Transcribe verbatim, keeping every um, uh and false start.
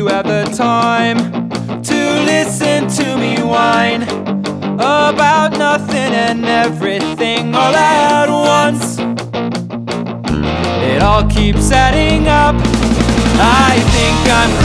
you have the time to listen to me whine about nothing and everything all at once. It all keeps adding up. I think I'm